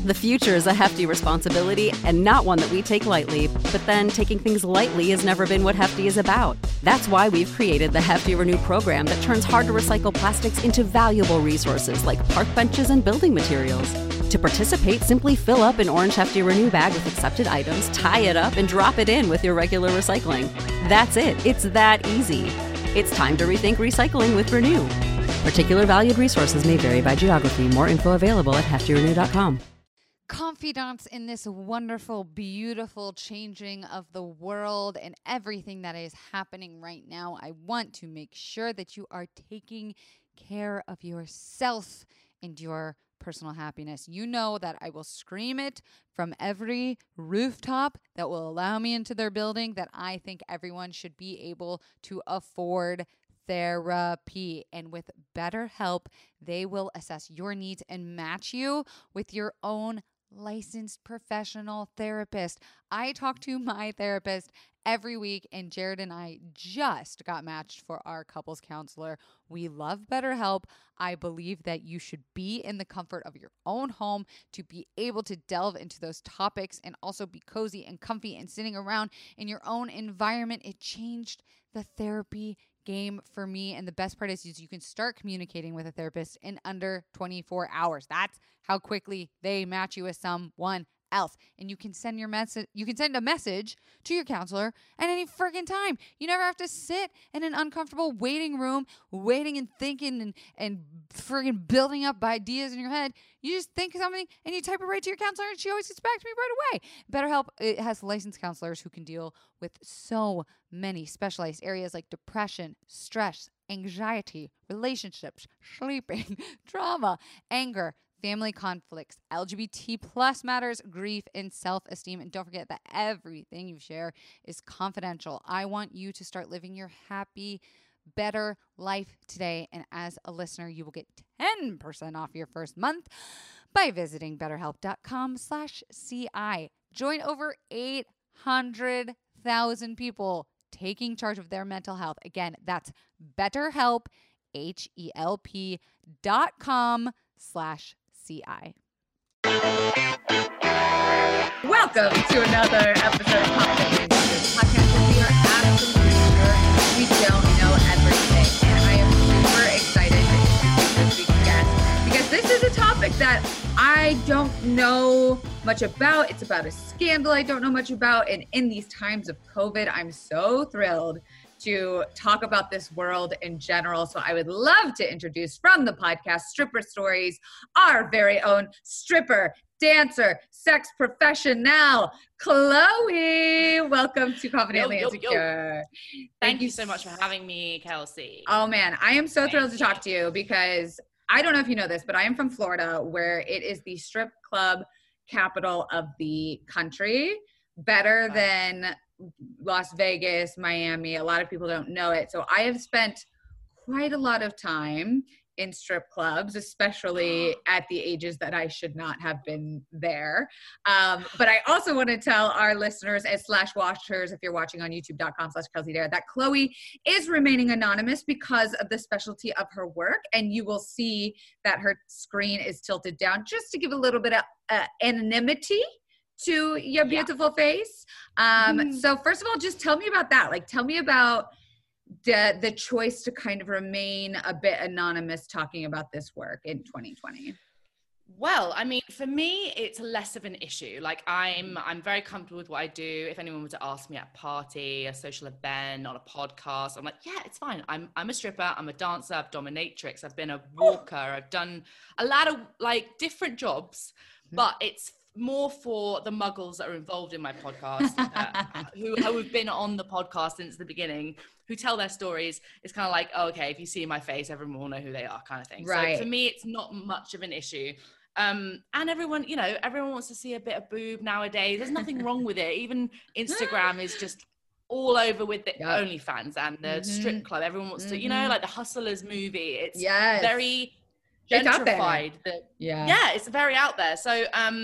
The future is a hefty responsibility and not one that we take lightly. But then taking things lightly has never been what Hefty is about. That's why we've created the Hefty Renew program that turns hard-to-recycle plastics into valuable resources like park benches and building materials. To participate, simply fill up an orange Hefty Renew bag with accepted items, tie it up, and drop it in with your regular recycling. That's it. It's that easy. It's time to rethink recycling with Renew. Particular valued resources may vary by geography. More info available at heftyrenew.com. Confidants in this wonderful, beautiful changing of the world and everything that is happening right now, I want to make sure that you are taking care of yourself and your personal happiness. You know that I will scream it from every rooftop that will allow me into their building that I think everyone should be able to afford therapy. And with BetterHelp, they will assess your needs and match you with your own licensed professional therapist. I talk to my therapist every week, and Jared and I just got matched for our couples counselor. We love BetterHelp. I believe that you should be in the comfort of your own home to be able to delve into those topics and also be cozy and comfy and sitting around in your own environment. It changed the therapy game for me. And the best part is you can start communicating with a therapist in under 24 hours. That's how quickly they match you with someone else. And you can send your message, you can send a message to your counselor at any friggin' time. You never have to sit in an uncomfortable waiting room, waiting and thinking and friggin' building up ideas in your head. You just think of something and you type it right to your counselor, and she always gets back to me right away. BetterHelp, it has licensed counselors who can deal with so many specialized areas like depression, stress, anxiety, relationships, sleeping, trauma, anger, family conflicts, LGBT plus matters, grief, and self-esteem. And don't forget that everything you share is confidential. I want you to start living your happy, better life today. And as a listener, you will get 10% off your first month by visiting betterhelp.com/CI. Join over 800,000 people taking charge of their mental health. Again, that's BetterHelp, HELP.com/CI. Welcome to another episode of Confident Podcast, where we are absolutely sure we don't know everything. And I am super excited to introduce this week's guest because this is a topic that I don't know much about. It's about a scandal I don't know much about. And in these times of COVID, I'm so thrilled to talk about this world in general. So I would love to introduce from the podcast Stripper Stories, our very own stripper, dancer, sex professional, Chloe. Welcome to Confidently Insecure. Thank you so much for having me, Kelsey. Oh man, I am so thrilled to talk to you because I don't know if you know this, but I am from Florida, where it is the strip club capital of the country, better than Las Vegas, Miami. A lot of people don't know it. So I have spent quite a lot of time in strip clubs, especially at the ages that I should not have been there. But I also want to tell our listeners and / watchers, if you're watching on youtube.com/KelseyDare, that Chloe is remaining anonymous because of the specialty of her work. And you will see that her screen is tilted down just to give a little bit of anonymity to your beautiful face. So first of all, just tell me about that. Like, tell me about the choice to kind of remain a bit anonymous talking about this work in 2020. Well, I mean, for me, it's less of an issue. Like, I'm very comfortable with what I do. If anyone were to ask me at a party, a social event, on a podcast, I'm like, yeah, it's fine. I'm a stripper. I'm a dancer. I'm dominatrix. I've been a walker. I've done a lot of like different jobs, but it's more for the muggles that are involved in my podcast, who have been on the podcast since the beginning, who tell their stories. It's kind of like, oh, okay, if you see my face, everyone will know who they are, kind of thing. Right. So for me, it's not much of an issue. And everyone wants to see a bit of boob nowadays. There's nothing wrong with it. Even Instagram is just all over with the OnlyFans and the strip club. Everyone wants to, like the Hustlers movie. It's very gentrified. It's very out there. So,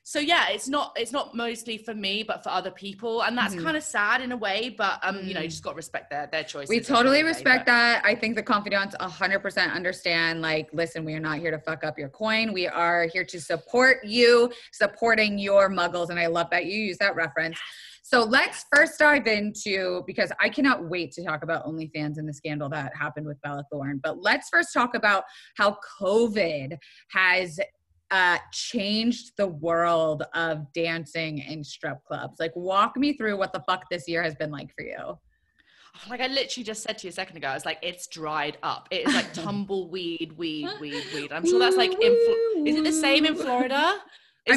So yeah, it's not mostly for me, but for other people. And that's kind of sad in a way, but you know, you just got to respect their choices. We totally respect that. I think the confidants 100% understand, like, listen, we are not here to fuck up your coin. We are here to support you, supporting your muggles. And I love that you use that reference. So let's first dive into, because I cannot wait to talk about OnlyFans and the scandal that happened with Bella Thorne. But let's first talk about how COVID has changed the world of dancing in strip clubs. Like, walk me through what the fuck this year has been like for you. Like I literally just said to you a second ago, I was like, it's dried up. It is like tumbleweed, weed. I'm sure that's like, is it the same in Florida? Is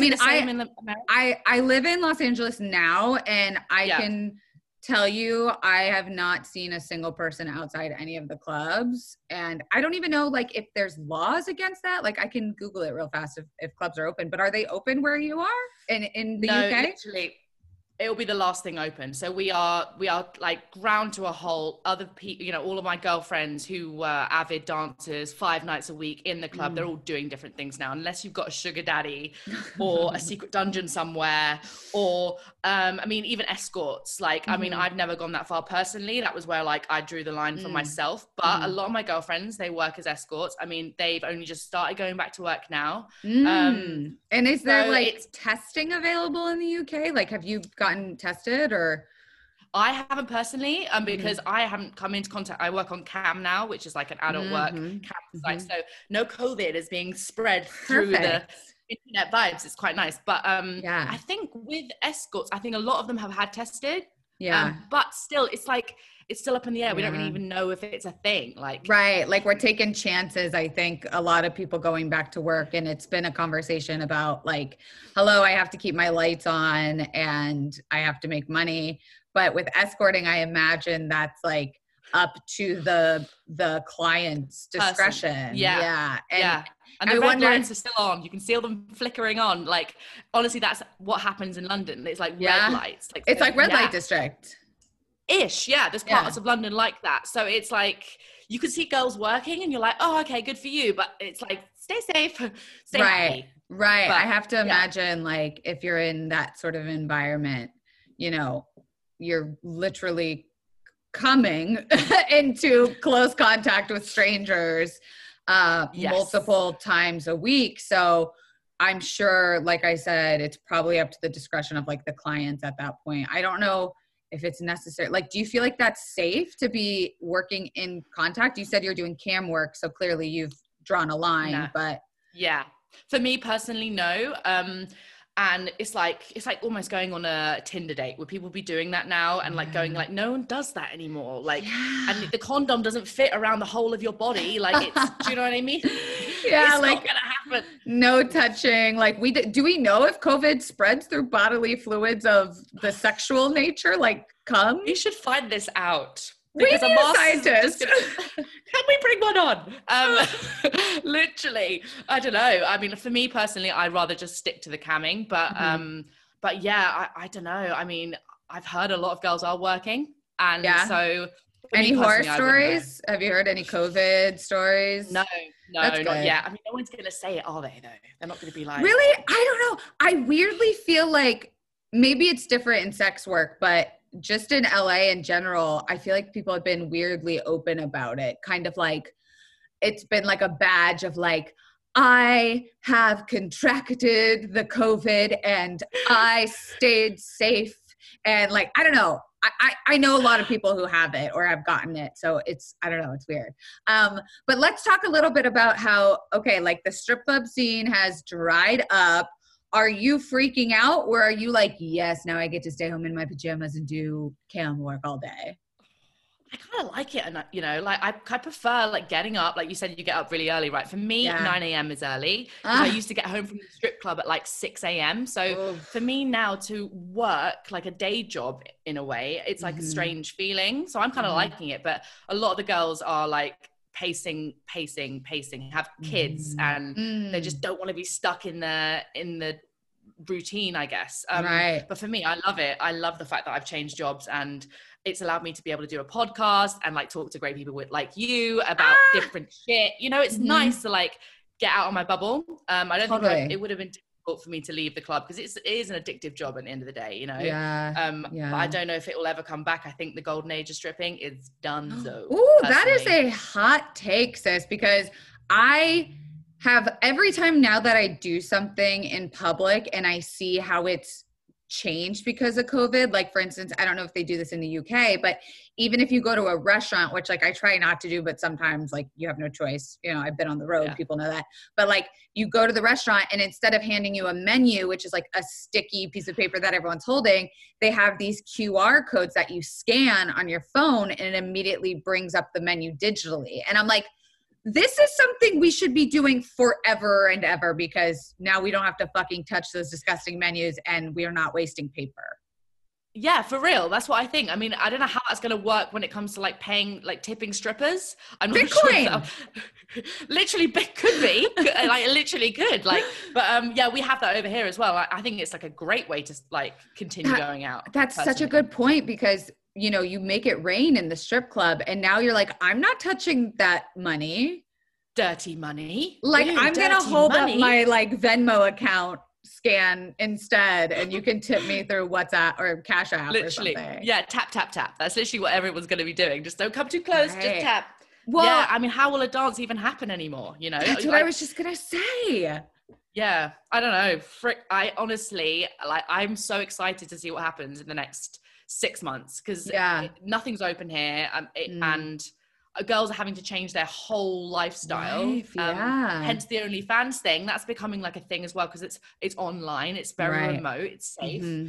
I live in Los Angeles now, and I can tell you, I have not seen a single person outside any of the clubs. And I don't even know, like, if there's laws against that. Like, I can Google it real fast if clubs are open, but are they open where you are in the UK? Literally, it'll be the last thing open. So we are like ground to a halt. Other people, you know, all of my girlfriends who were avid dancers 5 nights a week in the club, they're all doing different things now, unless you've got a sugar daddy or a secret dungeon somewhere, or I mean, even escorts. Like, I mean, I've never gone that far personally. That was where like I drew the line for myself. But a lot of my girlfriends, they work as escorts. I mean, they've only just started going back to work now. And is there like testing available in the UK? Like, have you gotten tested? Or I haven't personally, because I haven't come into contact. I work on CAM now, which is like an adult work campsite. So no COVID is being spread through the internet vibes. It's quite nice. But I think with escorts, I think a lot of them have had tested. But still, it's like, it's still up in the air. We don't really even know if it's a thing. Like, right. Like, we're taking chances. I think a lot of people going back to work, and it's been a conversation about like, hello, I have to keep my lights on and I have to make money. But with escorting, I imagine that's like up to the client's discretion. And the red lights are still on. You can see them flickering on. Like, honestly, that's what happens in London. It's like red lights. Like, it's like red light district. Ish, there's parts of London like that. So it's like, you can see girls working and you're like, oh, okay, good for you. But it's like, stay safe, stay happy. Right. But I have to imagine, like, if you're in that sort of environment, you know, you're literally coming into close contact with strangers multiple times a week. So I'm sure, like I said, it's probably up to the discretion of like the clients at that point. I don't know if it's necessary. Like, do you feel like that's safe to be working in contact? You said you're doing cam work, so clearly you've drawn a line, but for me personally, no. And it's like almost going on a Tinder date. Would people be doing that now? And like going like, no one does that anymore. Like, and the condom doesn't fit around the whole of your body. Like, it's, do you know what I mean? It's like, not gonna happen. No touching. Like, do we know if COVID spreads through bodily fluids of the sexual nature, like cum? We should find this out. We need a scientist. Can we bring one on? Literally, I don't know. I mean, for me personally, I'd rather just stick to the camming. But yeah, I don't know. I mean, I've heard a lot of girls are working, and so. Any horror stories? Have you heard any COVID stories? No, not yet. I mean, no one's gonna say it, are they? Though they're not gonna be like. Really? I don't know. I weirdly feel like maybe it's different in sex work, but just in LA in general, I feel like people have been weirdly open about it. Kind of like it's been like a badge of like, I have contracted the COVID and I stayed safe. And like, I don't know. I know a lot of people who have it or have gotten it. So it's, I don't know, it's weird. But let's talk a little bit about how, okay, like the strip club scene has dried up. Are you freaking out, or are you like, yes, now I get to stay home in my pajamas and do cam work all day? I kind of like it. And, you know, like I prefer like getting up, like you said, you get up really early, right? For me, 9 a.m. is early. I used to get home from the strip club at like 6 a.m. So for me now to work like a day job in a way, it's like a strange feeling. So I'm kind of liking it. But a lot of the girls are like, pacing, have kids, and they just don't want to be stuck in the routine, I guess. But for me, I love it. I love the fact that I've changed jobs, and it's allowed me to be able to do a podcast and like talk to great people with like you about different shit. You know, it's nice to like get out of my bubble. I don't think it would have been difficult for me to leave the club because it is an addictive job at the end of the day, you know? Yeah. But I don't know if it will ever come back. I think the golden age of stripping is done. So, ooh, that is a hot take, sis, because I have every time now that I do something in public and I see how it's changed because of COVID, like for instance, I don't know if they do this in the UK, but even if you go to a restaurant, which like I try not to do, but sometimes like you have no choice, you know, I've been on the road, people know that, but like you go to the restaurant and instead of handing you a menu, which is like a sticky piece of paper that everyone's holding, they have these QR codes that you scan on your phone and it immediately brings up the menu digitally. And I'm like, this is something we should be doing forever and ever because now we don't have to fucking touch those disgusting menus and we are not wasting paper. Yeah, for real. That's what I think. I mean, I don't know how that's going to work when it comes to like paying, like tipping strippers. I'm not Bitcoin. Sure. Literally, could be. Like, literally could. Like, but yeah, we have that over here as well. I think it's like a great way to like continue going out. That's such a good point because you know, you make it rain in the strip club and now you're like, I'm not touching that money. Dirty money. Like I'm going to hold up my like Venmo account scan instead and you can tip me through WhatsApp or Cash App literally. Or something. Yeah, tap, tap, tap. That's literally what everyone's going to be doing. Just don't come too close, just tap. Well, yeah, I mean, how will a dance even happen anymore? You know? That's what I was just going to say. Yeah, I don't know. I honestly, like, I'm so excited to see what happens in the next 6 months because nothing's open here and girls are having to change their whole lifestyle. Hence the OnlyFans thing. That's becoming like a thing as well because it's online, it's very remote, it's safe.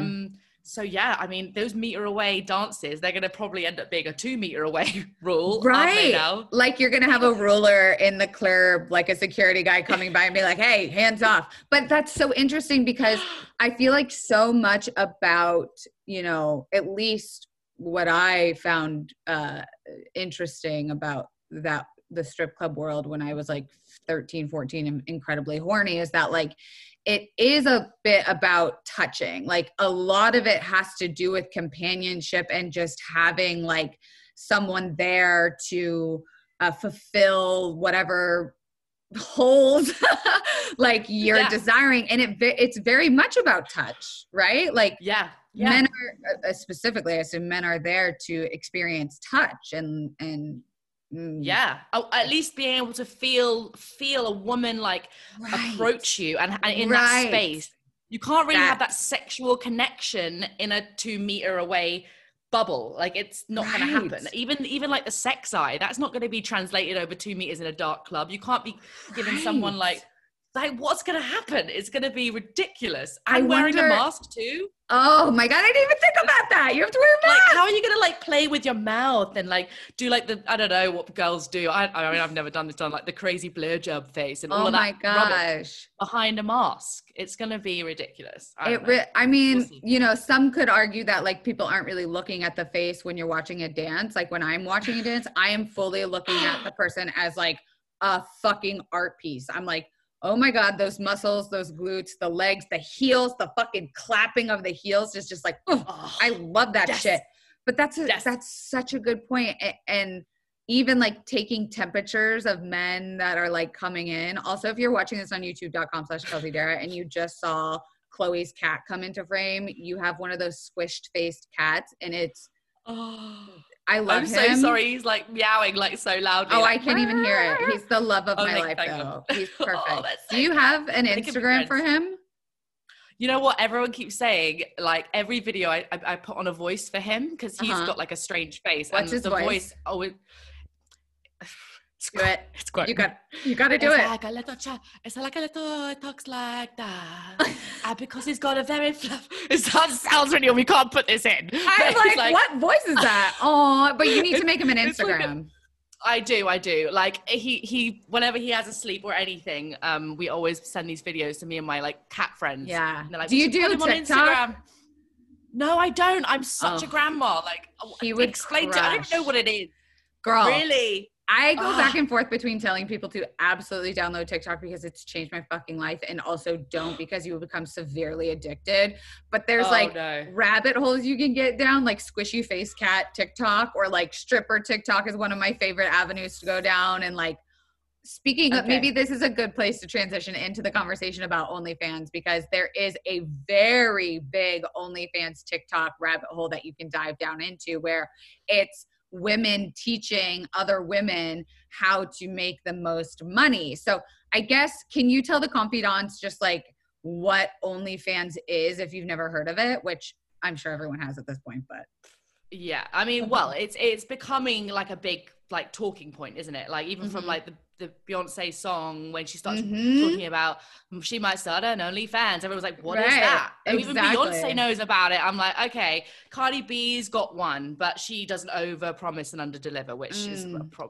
So yeah, I mean, those meter away dances, they're going to probably end up being a 2 meter away rule. Right. Now? Like you're going to have a ruler in the club, like a security guy coming by and be like, hey, hands off. But that's so interesting because I feel like so much about, you know, at least what I found interesting about that, the strip club world when I was like 13, 14 and incredibly horny is that like, it is a bit about touching. Like a lot of it has to do with companionship and just having like someone there to fulfill whatever holes like you're desiring. And it's very much about touch, right? Like men are specifically, I assume men are there to experience touch and at least being able to feel a woman like approach you and in that space. You can't really have that sexual connection in a 2 meter away bubble. Like it's not going to happen. Even like the sex eye, that's not going to be translated over 2 meters in a dark club. You can't be giving someone like what's going to happen? It's going to be ridiculous. I'm wearing a mask too. Oh my God, I didn't even think about that. You have to wear a mask. Like, how are you going to like play with your mouth and like do like the, I don't know what girls do. I mean, I've never done like the crazy blowjob face and all of that. Oh my gosh. Behind a mask. It's going to be ridiculous. I mean, you know, some could argue that like people aren't really looking at the face when you're watching a dance. Like when I'm watching a dance, I am fully looking at the person as like a fucking art piece. I'm like, oh my God, those muscles, those glutes, the legs, the heels, the fucking clapping of the heels is just like, I love that shit. But that's such a good point. And even like taking temperatures of men that are like coming in. Also, if you're watching this on youtube.com/Kelsey Darragh and you just saw Chloe's cat come into frame, you have one of those squished faced cats and it's, I love him. I'm so sorry. He's like meowing like so loudly. Oh, like, I can't even hear it. He's the love of my life though. He's perfect. Do you have an Instagram for him? You know what? Everyone keeps saying, like every video I put on a voice for him because he's got like a strange face. What's his voice? Do it. It's great. You got to do it. Like a little it's like a little, it talks like that. Because he's got a very it sounds really, we can't put this in. I'm like, what voice is that? Oh, but you need to make him an Instagram. I do. Like he whenever he has a sleep or anything, we always send these videos to me and my like cat friends. Yeah. And like, do you do TikTok? No, I don't. I'm such a grandma. Like he would explain to, I don't even know what it is. Girl. Really? I go back and forth between telling people to absolutely download TikTok because it's changed my fucking life and also don't because you will become severely addicted. But there's rabbit holes you can get down, like squishy face cat TikTok or like stripper TikTok is one of my favorite avenues to go down. And like Speaking of, Okay. maybe this is a good place to transition into the conversation about OnlyFans, because there is a very big OnlyFans TikTok rabbit hole that you can dive down into, where it's women teaching other women how to make the most money. So I guess, can you tell the confidants just like what OnlyFans is if you've never heard of it, which I'm sure everyone has at this point, but. Yeah, I mean, well, it's becoming like a big like talking point, isn't it? Like even from like the Beyonce song, when she starts talking about she might start an OnlyFans, everyone's like, what is that? And even Beyonce knows about it. I'm like, okay, Cardi B's got one, but she doesn't over promise and under deliver, which is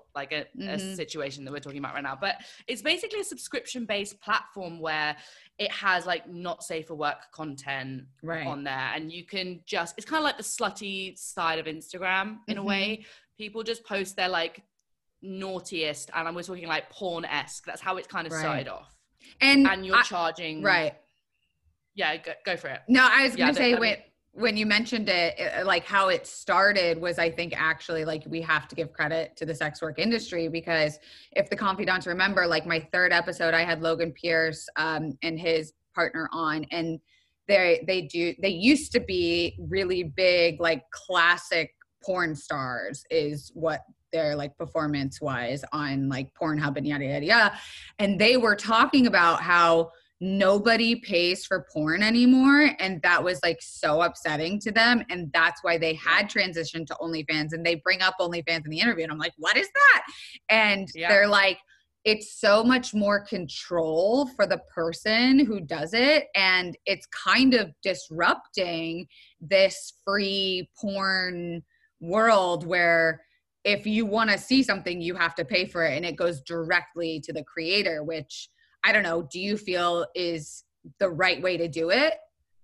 a situation that we're talking about right now. But it's basically a subscription based platform where it has like not safe for work content on there, and you can just, it's kind of like the slutty side of Instagram in a way. People just post their like naughtiest, and we're talking like porn-esque. That's how it's kind of started off. And you're charging. Right. Yeah, go for it. No, I was going to say, when you mentioned it, like how it started was, I think actually like we have to give credit to the sex work industry, because if the confidants remember, like my third episode, I had Logan Pierce and his partner on, and they used to be really big, like classic porn stars is what their like performance wise on like Pornhub and yada, yada, yada. And they were talking about how nobody pays for porn anymore. And that was like so upsetting to them. And that's why they had transitioned to OnlyFans, and they bring up OnlyFans in the interview. And I'm like, what is that? And they're like, it's so much more control for the person who does it. And it's kind of disrupting this free porn world where if you want to see something, you have to pay for it, and it goes directly to the creator, which I don't know, do you feel is the right way to do it?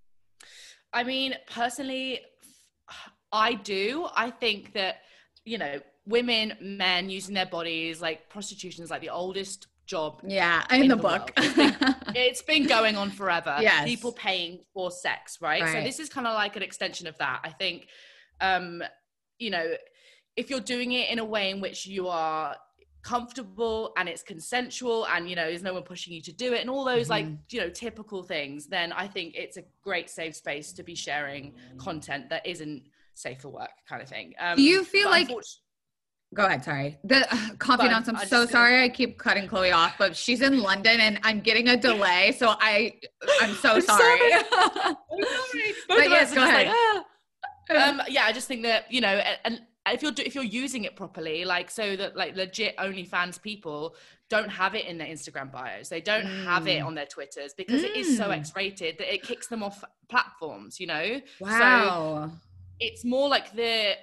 I mean, personally, I do. I think that, you know, women, men using their bodies, like prostitution is like the oldest job in the book. It's been going on forever. Yes. People paying for sex, right? So this is kind of like an extension of that. I think, you know, if you're doing it in a way in which you are comfortable and it's consensual and, you know, there's no one pushing you to do it and all those like, you know, typical things, then I think it's a great safe space to be sharing content that isn't safe for work kind of thing. Do you feel like, go ahead, sorry. The confidants, I'm so sorry I keep cutting Chloe off, but she's in London and I'm getting a delay, so I'm so sorry. But yes, go ahead. Yeah, I just think that, you know, and if you're using it properly, like so that like legit OnlyFans people don't have it in their Instagram bios, they don't have it on their Twitters, because it is so X-rated that it kicks them off platforms, you know. Wow. So it's more like the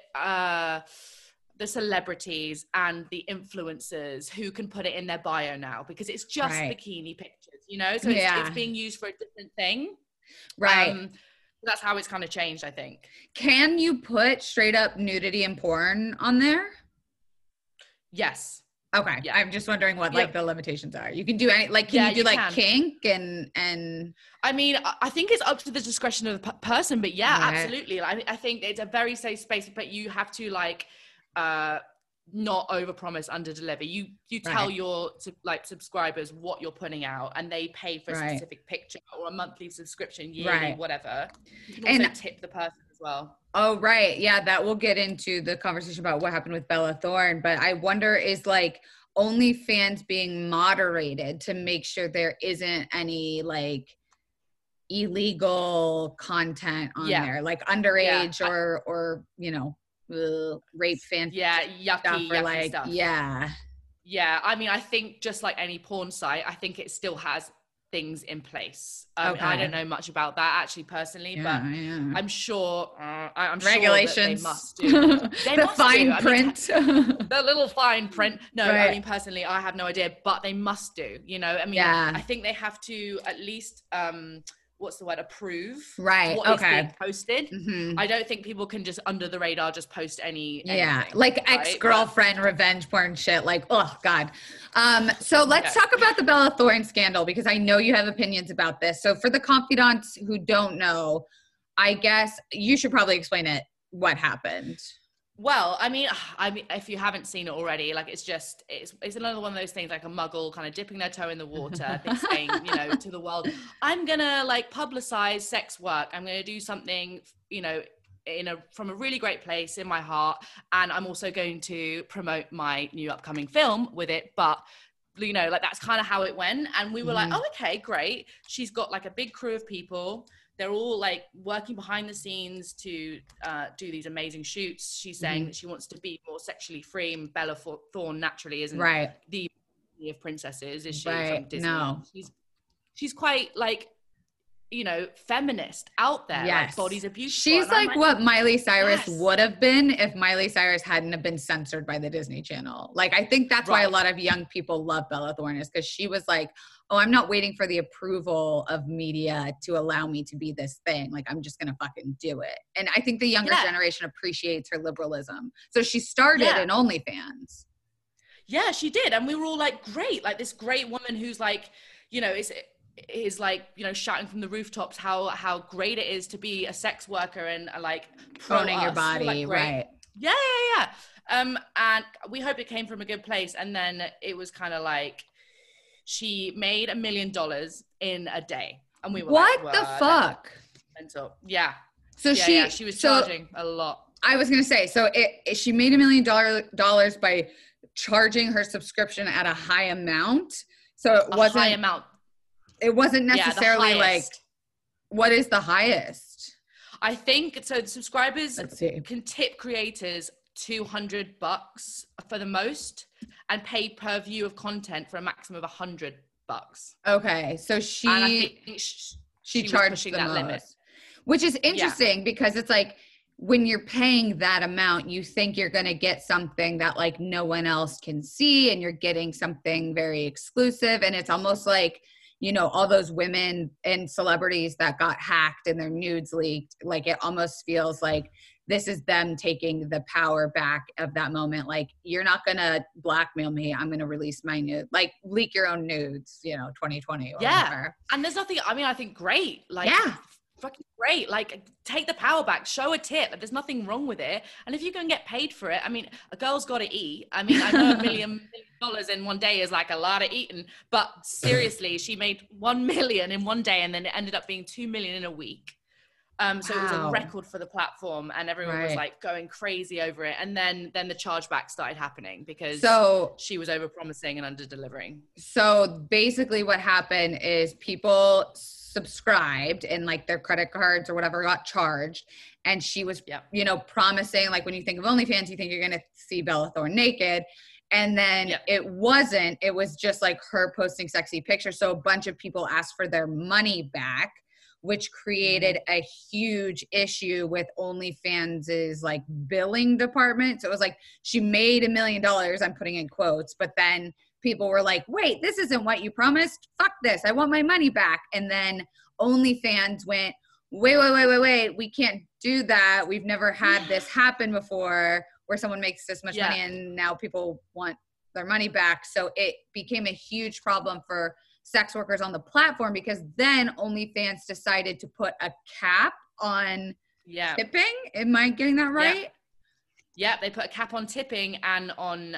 celebrities and the influencers who can put it in their bio now, because it's just bikini pictures, you know. So it's being used for a different thing, right? That's how it's kind of changed, I think. Can you put straight up nudity and porn on there? Yes. Okay. Yeah. I'm just wondering what like the limitations are. You can do any, like, can you do like kink and I mean, I think it's up to the discretion of the person, but absolutely. I think it's a very safe space, but you have to like, not overpromise, underdeliver. You tell your like subscribers what you're putting out, and they pay for a specific picture or a monthly subscription, yearly, whatever. You can also tip the person as well. Oh, right. Yeah, that will get into the conversation about what happened with Bella Thorne. But I wonder, is like OnlyFans being moderated to make sure there isn't any like illegal content on there, like underage or you know, rape fan yucky stuff. I mean, I think just like any porn site, I think it still has things in place. I don't know much about that actually personally, but I'm sure regulations sure that they must do. The fine print. The little fine print. No, I mean, personally, I have no idea, but they must do, you know. I mean, I think they have to at least approve what is being posted. I don't think people can just under the radar just post anything, like ex-girlfriend revenge porn shit, like, oh god. So let's talk about the Bella Thorne scandal, because I know you have opinions about this. So for the confidants who don't know, I guess you should probably explain what happened. Well, I mean, if you haven't seen it already, like it's another one of those things, like a muggle kind of dipping their toe in the water, saying, you know, to the world, I'm gonna like publicize sex work. I'm gonna do something, you know, from a really great place in my heart, and I'm also going to promote my new upcoming film with it. But you know, like that's kind of how it went, and we were like, oh, okay, great. She's got like a big crew of people. They're all like working behind the scenes to do these amazing shoots. She's saying that she wants to be more sexually free, and Bella Thorne naturally isn't the of princesses, is she? From Disney? No, she's quite like, you know, feminist out there. Like, bodies are beautiful. She's like what Miley Cyrus would have been if Miley Cyrus hadn't have been censored by the Disney Channel. Like, I think that's why a lot of young people love Bella Thorne, is because she was like, oh, I'm not waiting for the approval of media to allow me to be this thing. Like, I'm just going to fucking do it. And I think the younger generation appreciates her liberalism. So she started in OnlyFans. Yeah, she did. And we were all like, great. Like, this great woman who's like, you know, is like, you know, shouting from the rooftops how great it is to be a sex worker and like owning your body, like, right? Yeah. And we hope it came from a good place. And then it was kind of like she made $1 million in a day, and we were what the fuck? Mental. Yeah. So she was charging a lot. I was gonna say, so she made $1 million by charging her subscription at a high amount. So it wasn't high amount. It wasn't necessarily like, what is the highest? I think so. Subscribers can tip creators $200 for the most, and pay per view of content for a maximum of $100. Okay, so she charged the most, limit, which is interesting because it's like, when you're paying that amount, you think you're going to get something that like no one else can see, and you're getting something very exclusive. And it's almost like, you know, all those women and celebrities that got hacked and their nudes leaked, like it almost feels like this is them taking the power back of that moment. Like, you're not going to blackmail me. I'm going to release my nude, like leak your own nudes, you know, 2020 or whatever. And there's nothing, I mean, I think great. Like, fucking great. Like, take the power back, show a tip. There's nothing wrong with it. And if you can get paid for it, I mean, a girl's got to eat. I mean, I know $1 million in one day is like a lot of eating, but seriously, she made 1 million in one day, and then it ended up being 2 million in a week. So it was a record for the platform, and everyone was like going crazy over it. And then the chargeback started happening because she was overpromising and under-delivering. So basically what happened is people subscribed, and like their credit cards or whatever got charged. And she was, you know, promising, like when you think of OnlyFans, you think you're going to see Bella Thorne naked. And then it wasn't, it was just like her posting sexy pictures. So a bunch of people asked for their money back, which created a huge issue with OnlyFans's like billing department. So it was like, she made $1 million, I'm putting in quotes, but then people were like, wait, this isn't what you promised. Fuck this. I want my money back. And then OnlyFans went, wait. We can't do that. We've never had this happen before where someone makes this much money and now people want their money back. So it became a huge problem for sex workers on the platform, because then OnlyFans decided to put a cap on tipping. Am I getting that right? Yeah, they put a cap on tipping and on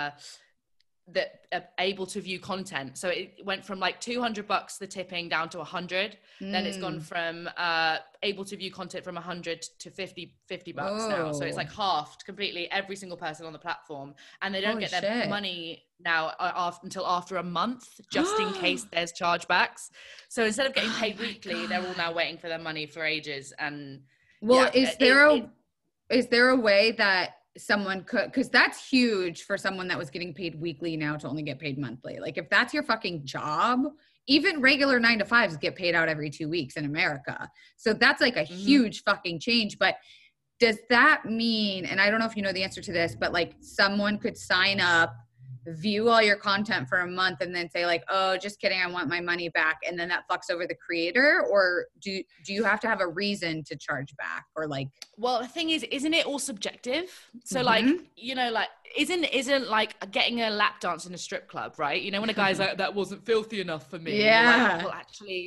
the able to view content. So it went from like $200 the tipping down to $100. Then it's gone from able to view content from $100 to $50 now. So it's like halved completely every single person on the platform, and they don't get their money now until after a month, just in case there's chargebacks. So instead of getting paid weekly, they're all now waiting for their money for ages. And is there a way that someone could, because that's huge for someone that was getting paid weekly now to only get paid monthly. Like, if that's your fucking job, even regular 9-to-5s get paid out every 2 weeks in America. So that's like a huge fucking change. But does that mean, and I don't know if you know the answer to this, but like someone could sign up, view all your content for a month, and then say like, oh, just kidding, I want my money back, and then that fucks over the creator? Or do you have to have a reason to charge back? Or like, well, the thing is, isn't it all subjective? So like, you know, like isn't like getting a lap dance in a strip club, right? You know, when a guy's like, that wasn't filthy enough for me, like, well, actually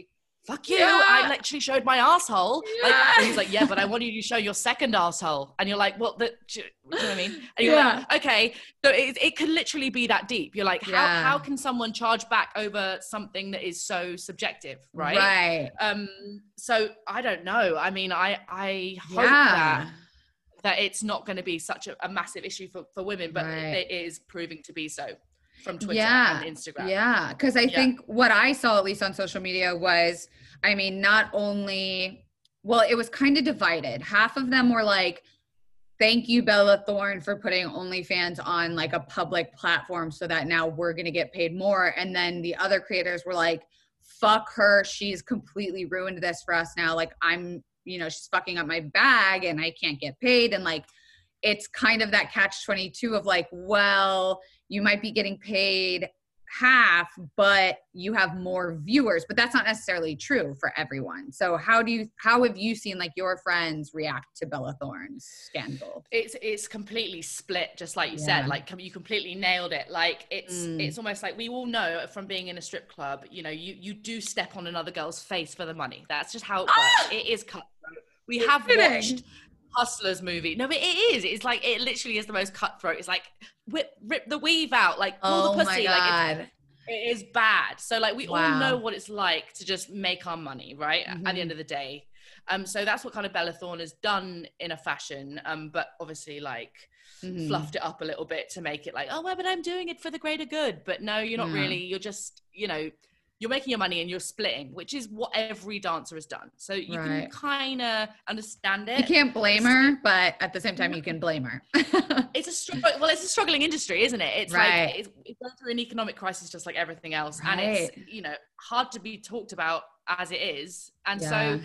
fuck you. I literally showed my asshole. Like, and he's like, yeah, but I want you to show your second asshole. And you're like, well, do you know what I mean? And you're like, okay. So it could literally be that deep. You're like, how can someone charge back over something that is so subjective, right? Right. So I don't know. I mean, I hope that it's not going to be such a massive issue for women, but it is proving to be so from Twitter and Instagram. Yeah, because I think what I saw, at least on social media, was, I mean, not only, well, it was kind of divided. Half of them were like, thank you, Bella Thorne, for putting OnlyFans on like a public platform so that now we're going to get paid more. And then the other creators were like, fuck her. She's completely ruined this for us now. Like, she's fucking up my bag and I can't get paid. And like, it's kind of that catch-22 of like, well, you might be getting paid half, but you have more viewers, but that's not necessarily true for everyone. So how have you seen like your friends react to Bella Thorne's scandal? It's completely split, just like you said. Like, you completely nailed it. Like, it's almost like, we all know from being in a strip club, you do step on another girl's face for the money. That's just how it works. It is cutthroat. We have watched Hustlers movie. No, but it is. It's like, it literally is the most cutthroat. It's like, rip the weave out, like, pull the pussy. Like, it is bad. So like, we all know what it's like to just make our money, right? At the end of the day. So that's what kind of Bella Thorne has done in a fashion, but obviously like fluffed it up a little bit to make it like, oh, well, but I'm doing it for the greater good. But no, you're not really. You're just, you're making your money and you're splitting, which is what every dancer has done. So you can kind of understand it. You can't blame her, but at the same time, you can blame her. It's a struggling industry, isn't it? It's like, it's going through an economic crisis just like everything else. And it's, hard to be talked about as it is. And so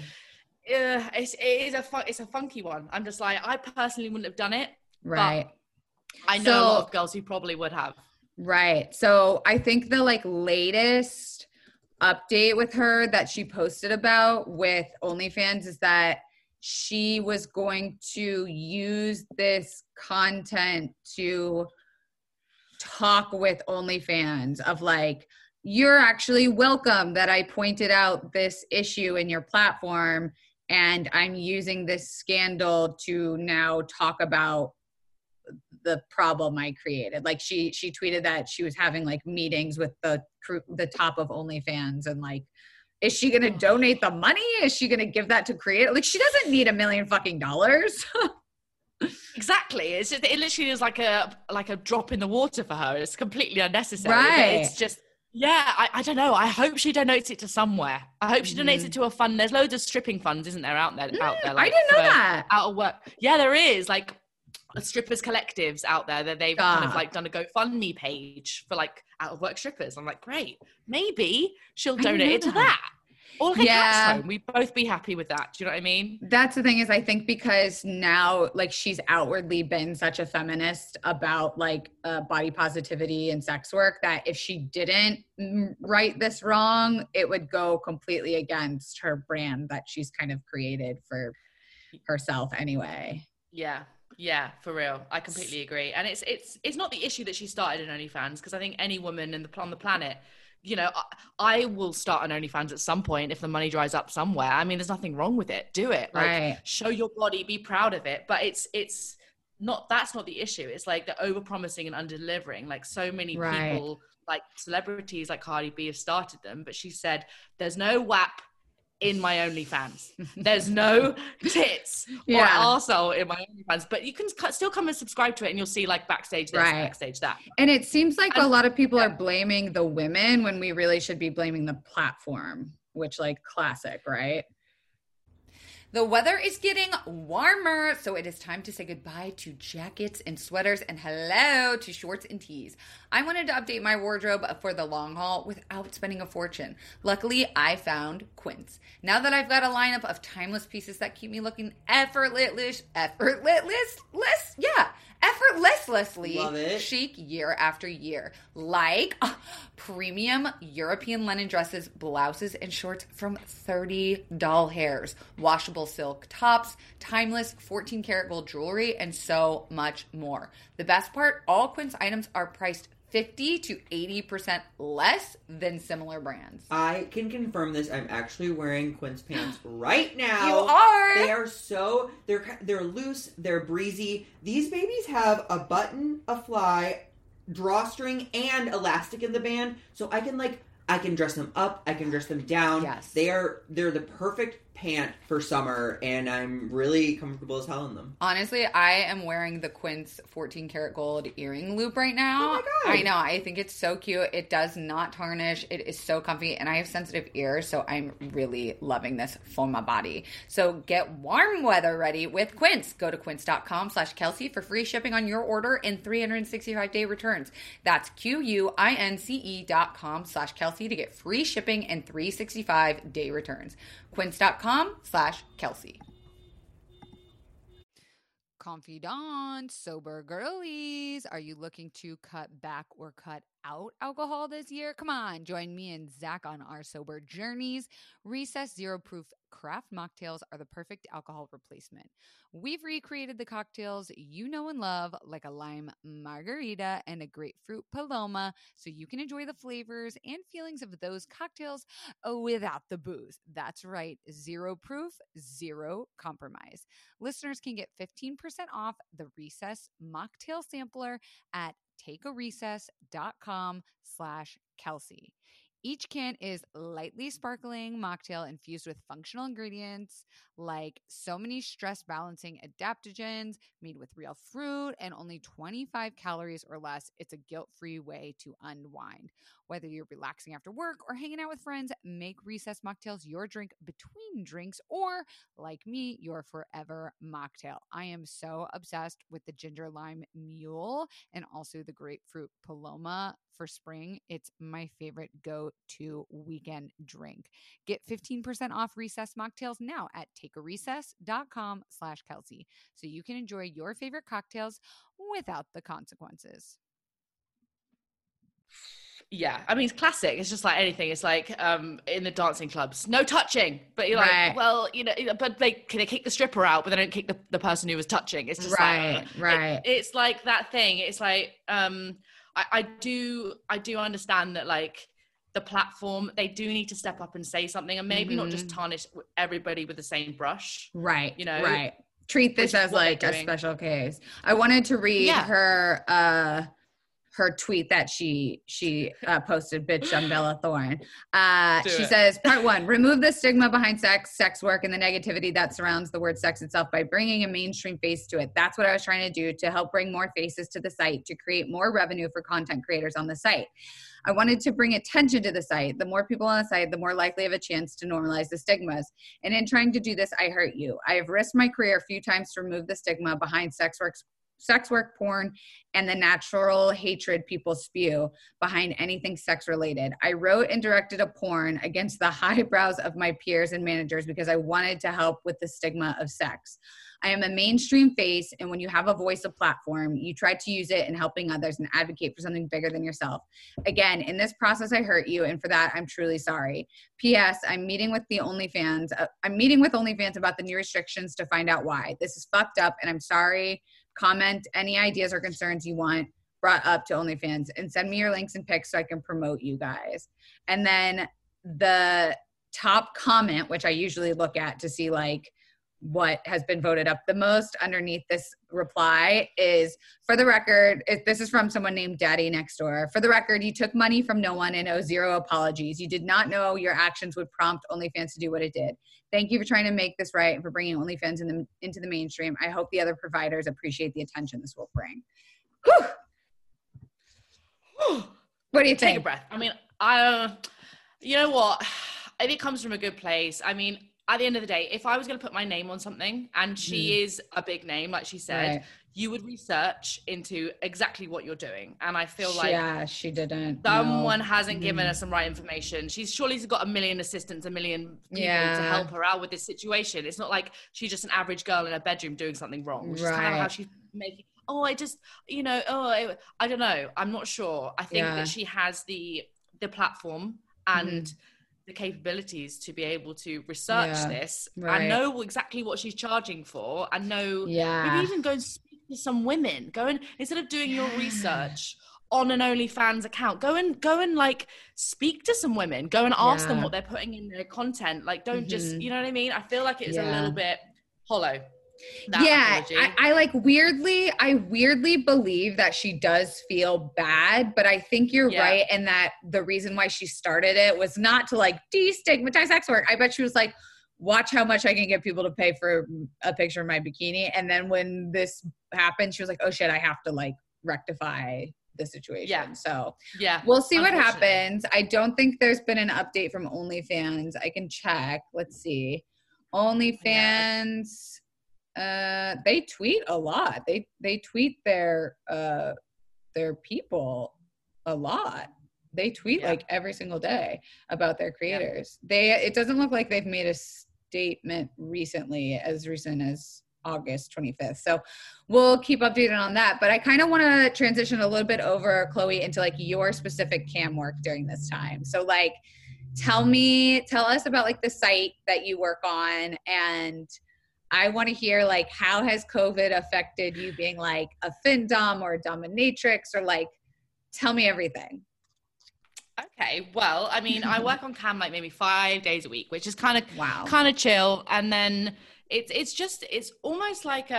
it's a funky one. I'm just like, I personally wouldn't have done it. Right. But I know a lot of girls who probably would have. Right. So I think the like latest update with her that she posted about with OnlyFans is that she was going to use this content to talk with OnlyFans of like, you're actually welcome that I pointed out this issue in your platform, and I'm using this scandal to now talk about the problem I created. Like she tweeted that she was having like meetings with the top of OnlyFans, and like, is she going to donate the money? Is she going to give that to create? Like, she doesn't need $1 million fucking dollars. Exactly. It's just, it literally is like a drop in the water for her. It's completely unnecessary. Right. It's just, I don't know. I hope she donates it to somewhere. I hope she donates it to a fund. There's loads of stripping funds, isn't there, out there? Like, I didn't know that. Out of work. Yeah, there is. Like, strippers collectives out there that they've kind of like done a GoFundMe page for like out of work strippers. I'm like, great, maybe she'll donate it to that. Or like a cat's home. We'd both be happy with that. Do you know what I mean? That's the thing is, I think because now like she's outwardly been such a feminist about like body positivity and sex work, that if she didn't right this wrong, it would go completely against her brand that she's kind of created for herself anyway. Yeah, for real. I completely agree. And it's not the issue that she started an OnlyFans, because I think any woman on the planet, I will start an OnlyFans at some point if the money dries up somewhere. I mean, there's nothing wrong with it. Do it. Like, show your body, be proud of it. But it's not, that's not the issue. It's like the over-promising and under-delivering. Like, so many people, like celebrities like Cardi B have started them, but she said, there's no WAP in my OnlyFans. There's no tits or arsehole in my OnlyFans, but you can still come and subscribe to it, and you'll see like backstage this, backstage that. And it seems like a lot of people are blaming the women when we really should be blaming the platform, which like classic, right? The weather is getting warmer, so it is time to say goodbye to jackets and sweaters and hello to shorts and tees. I wanted to update my wardrobe for the long haul without spending a fortune. Luckily, I found Quince. Now that I've got a lineup of timeless pieces that keep me looking effortlessly chic year after year, like premium European linen dresses, blouses, and shorts from 30 doll hairs, washable silk tops, timeless 14 karat gold jewelry, and so much more. The best part, all Quince items are priced 50 to 80% less than similar brands. I can confirm this. I'm actually wearing Quince pants right now. You are? They are so, they're loose, they're breezy. These babies have a button, a fly, drawstring, and elastic in the band. So I can dress them up, I can dress them down. Yes. They're the perfect pant for summer, and I'm really comfortable as hell in them. Honestly, I am wearing the Quince 14 karat gold earring loop right now. Oh my God. I know. I think it's so cute. It does not tarnish. It is so comfy, and I have sensitive ears, so I'm really loving this for my body. So get warm weather ready with Quince. Go to quince.com/Kelsey for free shipping on your order and 365-day returns. That's QUINCE.com/Kelsey to get free shipping and 365-day returns. Quince.com/Kelsey. Confidants, sober girlies, are you looking to cut back or cut out alcohol this year? Come on, join me and Zach on our sober journeys. Recess Zero Proof craft mocktails are the perfect alcohol replacement. We've recreated the cocktails you know and love, like a lime margarita and a grapefruit paloma, so you can enjoy the flavors and feelings of those cocktails without the booze. That's right, zero proof, zero compromise. Listeners can get 15% off the Recess mocktail sampler at takearecess.com/Kelsey. Each can is lightly sparkling mocktail infused with functional ingredients like so many stress balancing adaptogens, made with real fruit and only 25 calories or less. It's a guilt-free way to unwind. Whether you're relaxing after work or hanging out with friends, make Recess mocktails your drink between drinks, or like me, your forever mocktail. I am so obsessed with the ginger lime mule and also the grapefruit paloma for spring. It's my favorite go-to weekend drink. Get 15% off Recess mocktails now at takearecess.com/Kelsey, so you can enjoy your favorite cocktails without the consequences. Yeah, I mean, it's classic. It's just like anything. It's like in the dancing clubs, no touching. But you're Right. like, well, you know, but they kick the stripper out, but they don't kick the person who was touching. It's just Right. It's like that thing. It's like I do understand that, like, the platform, they do need to step up and say something, and maybe not just tarnish everybody with the same brush. Right. You know? Right. Treat this as like a special case. I wanted to read her tweet that she posted, bitch on Bella Thorne. She says, part 1, remove the stigma behind sex work, and the negativity that surrounds the word sex itself by bringing a mainstream face to it. That's what I was trying to do to help bring more faces to the site, to create more revenue for content creators on the site. I wanted to bring attention to the site. The more people on the site, the more likely I have a chance to normalize the stigmas. And in trying to do this, I hurt you. I have risked my career a few times to remove the stigma behind sex work, porn, and the natural hatred people spew behind anything sex related. I wrote and directed a porn against the highbrows of my peers and managers because I wanted to help with the stigma of sex. I am a mainstream face, and when you have a voice, a platform, you try to use it in helping others and advocate for something bigger than yourself. Again, in this process, I hurt you, and for that, I'm truly sorry. P.S. I'm meeting with OnlyFans about the new restrictions to find out why. This is fucked up, and I'm sorry. Comment any ideas or concerns you want brought up to OnlyFans, and send me your links and pics so I can promote you guys. And then the top comment, which I usually look at to see like what has been voted up the most underneath this reply, is, for the record, this is from someone named Daddy Next Door. For the record, you took money from no one and owe zero apologies. You did not know your actions would prompt OnlyFans to do what it did. Thank you for trying to make this right and for bringing OnlyFans into the mainstream. I hope the other providers appreciate the attention this will bring. Whew. What do you think? Take a breath. I mean, you know what? If it comes from a good place, I mean, at the end of the day, if I was going to put my name on something, and she is a big name, like she said, you would research into exactly what you're doing. And I feel like she didn't. Someone hasn't given her some right information. She's surely got a million assistants, a million people to help her out with this situation. It's not like she's just an average girl in a bedroom doing something wrong, which is kind of how she's making. I don't know. I'm not sure. I think that she has the platform and the capabilities to be able to research this and know exactly what she's charging for, and know maybe even go and speak to some women. Go and, instead of doing your research on an OnlyFans account. Go and like speak to some women. Go and ask them what they're putting in their content. Like, don't just, you know what I mean? I feel like it's a little bit hollow. I like I weirdly believe that she does feel bad, but I think you're right. And that the reason why she started it was not to like destigmatize sex work. I bet she was like, watch how much I can get people to pay for a picture of my bikini. And then when this happened, she was like, oh shit, I have to like rectify the situation. So we'll see what happens. I don't think there's been an update from OnlyFans. I can check. Let's see. OnlyFans, they tweet a lot. They tweet their people a lot. They tweet like every single day about their creators. It doesn't look like they've made a statement recently, as recent as August 25th. So we'll keep updated on that. But I kind of want to transition a little bit over, Chloe, into like your specific cam work during this time. So like, tell us about like the site that you work on, and I want to hear like, how has COVID affected you being like a FinDom or a dominatrix, or like, tell me everything. Okay, well, I mean, I work on cam like maybe 5 days a week, which is kind of chill. And then it's almost like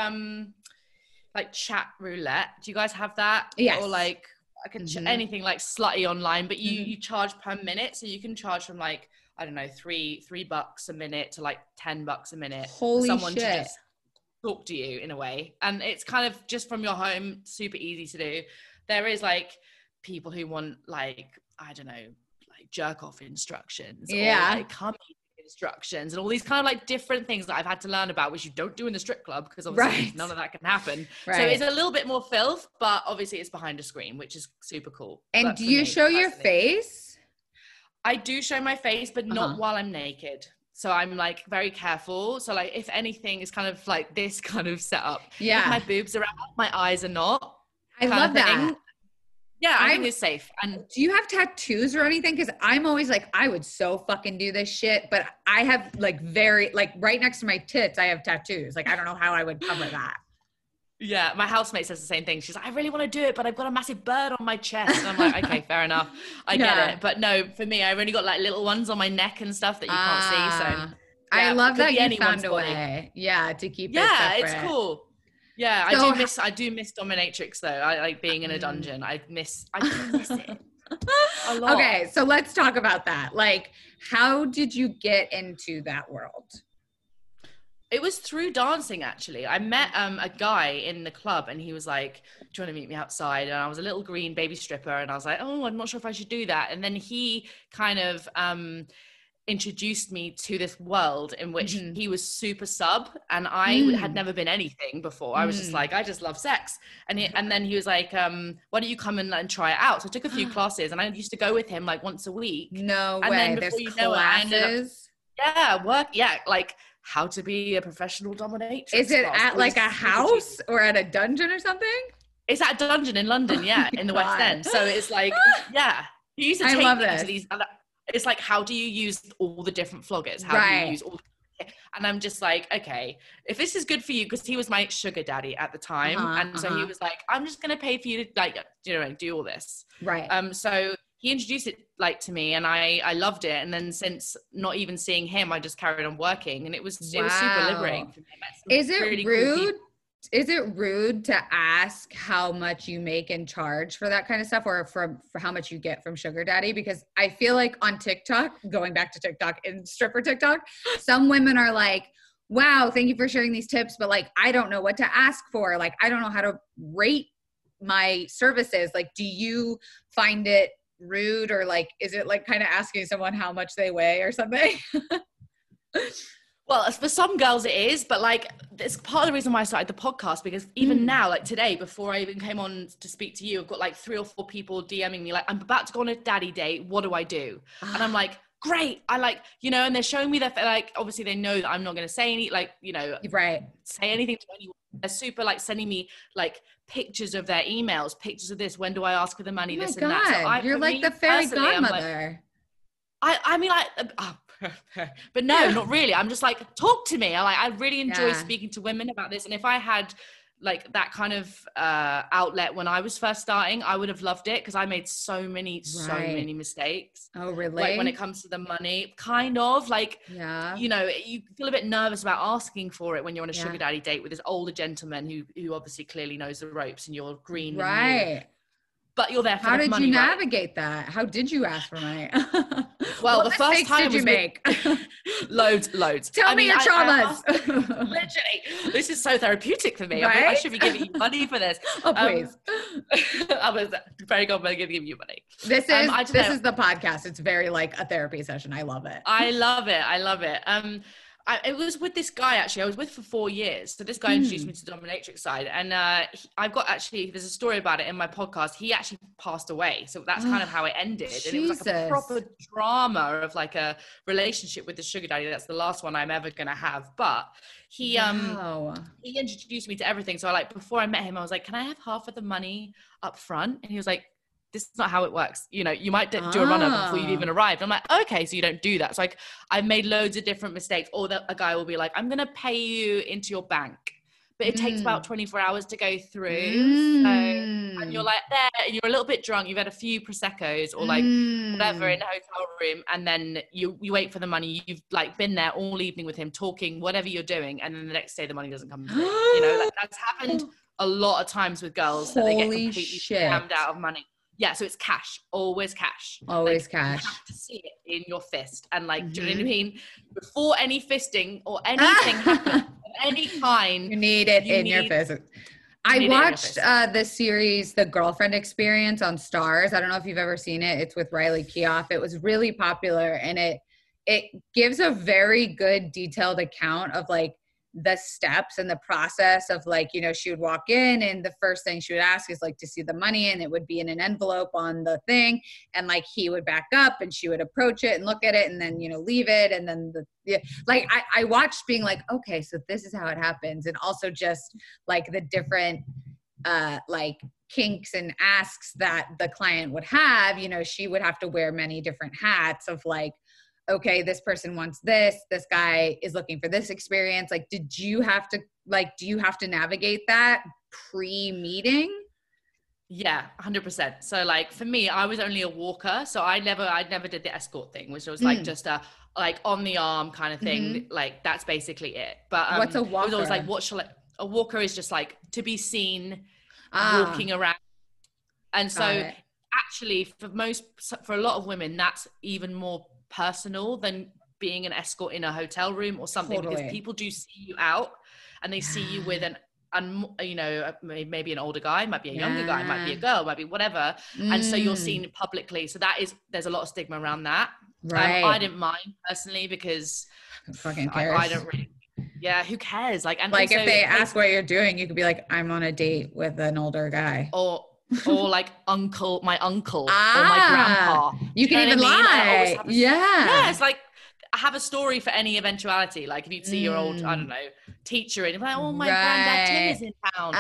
chat roulette. Do you guys have that? Yes. Or like anything like slutty online, but you charge per minute, so you can charge from like, I don't know, $3 a minute to like $10 a minute. Holy someone shit. To just talk to you in a way, and it's kind of just from your home, super easy to do. There is like people who want like, I don't know, like jerk off instructions, or like come instructions, and all these kind of like different things that I've had to learn about, which you don't do in the strip club, because obviously none of that can happen. So it's a little bit more filth, but obviously it's behind a screen, which is super cool. And do you show your face? I do show my face, but not while I'm naked. So I'm like very careful. So like, if anything is kind of like this kind of setup, if my boobs are out, my eyes are not. I love that. Yeah, I think it's safe. And do you have tattoos or anything? Because I'm always like, I would so fucking do this shit, but I have like right next to my tits, I have tattoos. Like, I don't know how I would cover that. Yeah, my housemate says the same thing. She's like, I really want to do it, but I've got a massive bird on my chest. And I'm like, okay, fair enough. I get it. But no, for me, I've only got like little ones on my neck and stuff that you can't see. So I love that you found a way. Yeah, to keep it separate. It's cool. Yeah, so I do miss dominatrix though. I like being in a dungeon. I do miss it a lot. Okay, so let's talk about that. Like, how did you get into that world? It was through dancing, actually. I met a guy in the club, and he was like, do you want to meet me outside? And I was a little green baby stripper, and I was like, oh, I'm not sure if I should do that. And then he kind of introduced me to this world in which he was super sub, and I had never been anything before. I was just like, I just love sex. And then he was like, why don't you come and try it out? So I took a few classes, and I used to go with him like once a week. No and way. Then There's you know classes? like how to be a professional dominatrix. Is it at like a house or at a dungeon or something? It's at a dungeon in London, in the West End. So it's like, he used to take me to these. It's like, how do you use all the different floggers? How do you use all the, and I'm just like, okay, if this is good for you, because he was my sugar daddy at the time. So he was like, I'm just going to pay for you to like, do all this. Right. So he introduced it like to me, and I loved it. And then since not even seeing him, I just carried on working, and it was super liberating for me. Is it really rude? Is it rude to ask how much you make and charge for that kind of stuff, or for how much you get from sugar daddy? Because I feel like on TikTok, going back to TikTok and stripper TikTok, some women are like, wow, thank you for sharing these tips, but like, I don't know what to ask for. Like, I don't know how to rate my services. Like, do you find it rude, or like, is it like kind of asking someone how much they weigh or something? Well, for some girls it is, but like, it's part of the reason why I started the podcast, because even now, like today, before I even came on to speak to you, I've got like 3 or 4 people DMing me like, I'm about to go on a daddy date, what do I do? And I'm like, great. I like, and they're showing me that, like, obviously they know that I'm not going to say any, like, say anything to anyone. They're super like sending me like pictures of their emails, pictures of this, when do I ask for the money, this and that. So you're like the fairy godmother. I mean, like, but no, not really. I'm just like, talk to me. I really enjoy speaking to women about this. And if I had like that kind of outlet when I was first starting, I would have loved it because I made so many mistakes. Oh, really? Like when it comes to the money, kind of like, yeah, you know, you feel a bit nervous about asking for it when you're on a sugar daddy date with this older gentleman who obviously clearly knows the ropes and you're green. Right. But you're there for How the did money, you right? navigate that? How did you ask for money? Well, what the first time did you make? Loads. Tell me your traumas. Literally, this is so therapeutic for me. Right? I should be giving you money for this. Oh, please. I was very confident giving you money. This is the podcast. It's very like a therapy session. I love it. I love it. It was with this guy, actually, I was with for 4 years. So this guy introduced me to the dominatrix side. And I've got actually, there's a story about it in my podcast. He actually passed away. So that's kind of how it ended. And it was like a proper drama of like a relationship with the sugar daddy. That's the last one I'm ever going to have. But he introduced me to everything. So like before I met him, I was like, can I have half of the money up front? And he was like, this is not how it works. You know, you might do a run-up before you've even arrived. I'm like, okay, so you don't do that. So like, I've made loads of different mistakes. Or a guy will be like, I'm going to pay you into your bank. But it takes about 24 hours to go through. So, and you're like there, and you're a little bit drunk. You've had a few Prosecco's or like whatever in a hotel room. And then you wait for the money. You've like been there all evening with him talking, whatever you're doing. And then the next day the money doesn't come through. You know, like that's happened a lot of times with girls that they get completely scammed out of money. Yeah, so it's cash, always cash. Always like, cash. You have to see it in your fist. And like, do you know what I mean? Before any fisting or anything happens of any kind. You need it in your fist. I watched the series, The Girlfriend Experience on Starz. I don't know if you've ever seen it. It's with Riley Keough. It was really popular and it gives a very good detailed account of like the steps and the process of like, you know, she would walk in and the first thing she would ask is like to see the money and it would be in an envelope on the thing. And like, he would back up and she would approach it and look at it and then, you know, leave it. And then I watched being like, okay, so this is how it happens. And also just like the different, like kinks and asks that the client would have, you know, she would have to wear many different hats of like, okay, this person wants this guy is looking for this experience. Like, do you have to navigate that pre-meeting? Yeah, 100%. So like for me, I was only a walker. So I never did the escort thing, which was like just a like on the arm kind of thing. Like that's basically it. But what's a walker? It was always like, a walker is just like to be seen walking around. And so actually for a lot of women, that's even more personal than being an escort in a hotel room or something, because people do see you out and they see you with you know, maybe an older guy, might be a younger guy, might be a girl, might be whatever. And so you're seen publicly. So there's a lot of stigma around that. Right. I didn't mind personally because fucking cares. I don't really, who cares? Like, and like also, if they ask what you're doing, you could be like, I'm on a date with an older guy. Or like my uncle or my grandpa. You can even lie. Yeah, it's like I have a story for any eventuality. Like if you'd see your old, I don't know, teacher and you're like, oh, my granddad Tim is in town.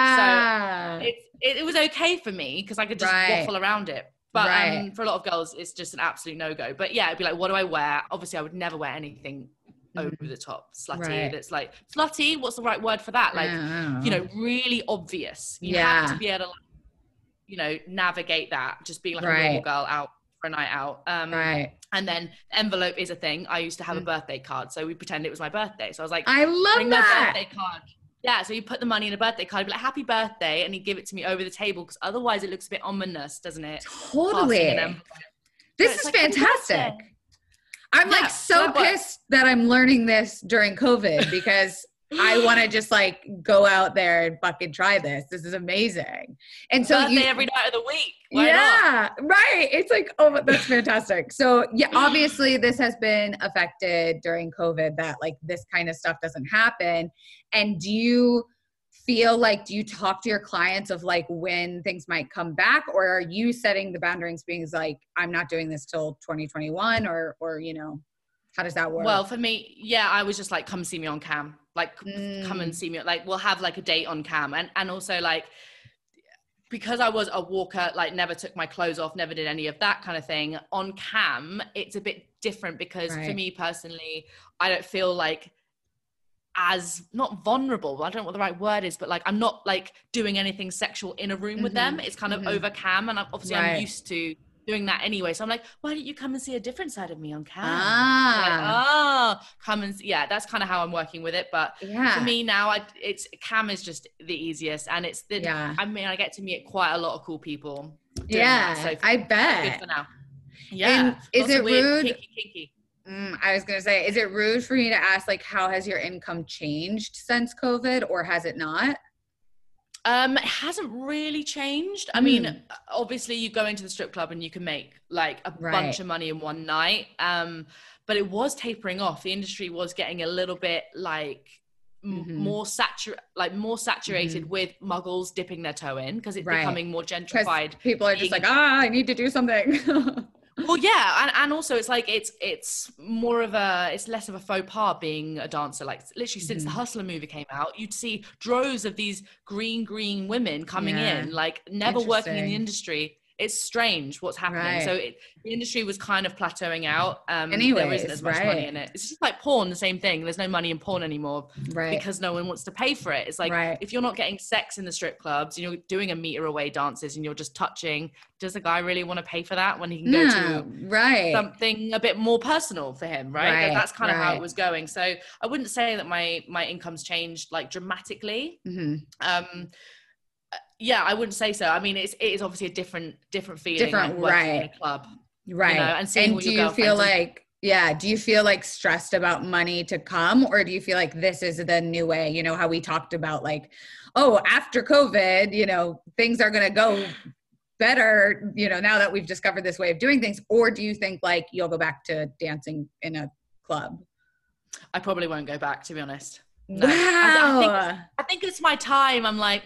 So it was okay for me because I could just waffle around it. But for a lot of girls, it's just an absolute no-go. But yeah, it'd be like, what do I wear? Obviously, I would never wear anything over the top, slutty. That's like, slutty, what's the right word for that? Like, you know, really obvious. You have to be able to, you know, navigate that. Just being like a normal girl out for a night out. And then envelope is a thing. I used to have a birthday card. So we pretend it was my birthday. So I was like, I love that. Birthday card. Yeah, so you put the money in a birthday card, be like, happy birthday, and you give it to me over the table, because otherwise it looks a bit ominous, doesn't it? Totally. This is like, fantastic. I'm like so pissed that I'm learning this during COVID because I want to just like go out there and fucking try this. This is amazing. And so birthday every night of the week. Why not? Right. It's like, oh, that's fantastic. So yeah, obviously this has been affected during COVID, that like this kind of stuff doesn't happen. And do you feel like, do you talk to your clients of like when things might come back, or are you setting the boundaries being like, I'm not doing this till 2021 or, you know, how does that work? Well, for me, yeah, I was just like, come see me on cam. Like, come and see me. Like, we'll have like a date on cam. And also like, because I was a walker, like never took my clothes off, never did any of that kind of thing. On cam, it's a bit different because for me personally, I don't feel like as not vulnerable, I don't know what the right word is, but like I'm not like doing anything sexual in a room with them. It's kind of over cam, and obviously I'm used to doing that anyway. So I'm like, why don't you come and see a different side of me on cam? Come and see. Yeah, that's kind of how I'm working with it. But for me now, it's cam is just the easiest, and it's the I mean, I get to meet quite a lot of cool people. So I bet. Good for now. Yeah. And is it weird, rude? Kinky. I was gonna say, is it rude for me to ask, like, how has your income changed since COVID, or has it not? It hasn't really changed. I mean, obviously you go into the strip club and you can make like a bunch of money in one night. But it was tapering off. The industry was getting a little bit like more saturated with muggles dipping their toe in, because it's becoming more gentrified. People are just like, I need to do something. Well, yeah, and also it's like it's more of it's less of a faux pas being a dancer. Like literally since the Hustler movie came out, you'd see droves of these green women coming in, like never working in the industry. It's strange what's happening. So the industry was kind of plateauing out. Anyways, there isn't as much money in it. It's just like porn, the same thing. There's no money in porn anymore because no one wants to pay for it. It's like if you're not getting sex in the strip clubs and you're doing a meter away dances and you're just touching, does the guy really want to pay for that when he can go to something a bit more personal for him, right? That's kind of how it was going. So I wouldn't say that my income's changed like dramatically. Yeah, I wouldn't say so. I mean, it is obviously a different feeling, like working in a club, right? You know, and seeing do you feel like, do you feel like stressed about money to come, or do you feel like this is the new way? You know, how we talked about like, after COVID, you know, things are going to go better, you know, now that we've discovered this way of doing things, or do you think like you'll go back to dancing in a club? I probably won't go back, to be honest. No. Wow. I think it's my time. I'm like,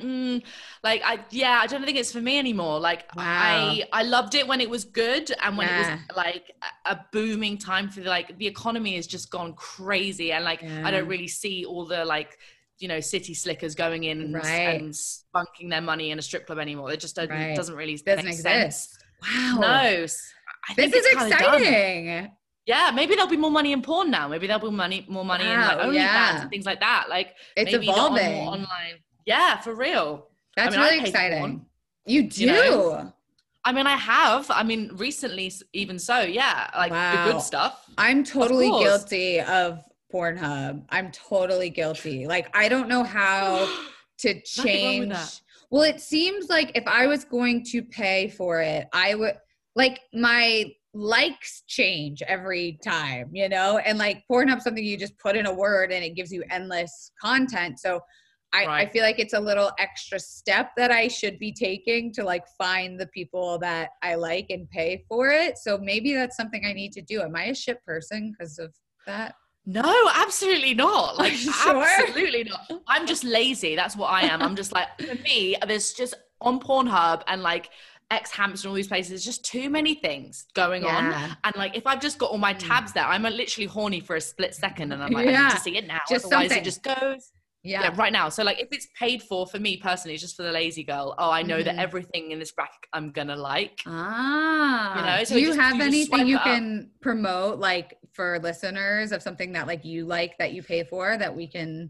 I don't think it's for me anymore. Like, I loved it when it was good, and when it was like a booming time for the economy has just gone crazy, and like I don't really see all the like, you know, city slickers going in and spunking their money in a strip club anymore. It just doesn't really make exist. Sense. Wow. No, I think this is exciting. Yeah, maybe there'll be more money in porn now. Maybe there'll be more money in like OnlyFans and things like that. Like it's maybe evolving more online. Yeah, for real. That's really exciting. You do. You know? I mean, I have. I mean, recently, even so. Yeah, like the good stuff. I'm totally guilty of Pornhub. I'm totally guilty. Like, I don't know how to change. Well, it seems like if I was going to pay for it, I would like my likes change every time, you know, and like Pornhub's something you just put in a word and it gives you endless content. So I feel like it's a little extra step that I should be taking to like find the people that I like and pay for it. So maybe that's something I need to do. Am I a shit person because of that? No, absolutely not. Like, absolutely not. I'm just lazy. That's what I am. I'm just like, for me, there's just on Pornhub and like X-Hamster and all these places, there's just too many things going on. And like, if I've just got all my tabs there, I'm literally horny for a split second and I'm like, I need to see it now. Just otherwise something. It just goes. Yeah, right now. So like, if it's paid for me personally, it's just for the lazy girl. I know that everything in this bracket I'm gonna like. You know, so do you have anything you can promote like for listeners of something that like you like that you pay for that we can